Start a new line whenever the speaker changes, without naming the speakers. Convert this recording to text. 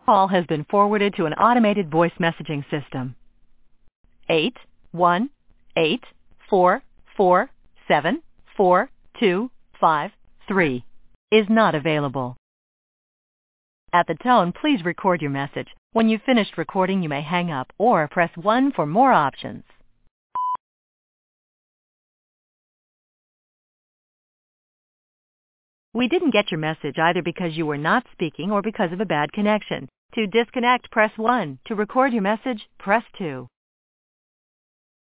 Call has been forwarded to an automated voice messaging system. 818-447-4253 is not available. At the tone, please record your message. When you've finished recording, you may hang up or press 1 for more options. We didn't get your message either because you were not speaking or because of a bad connection. To disconnect, press 1. To record your message, press 2.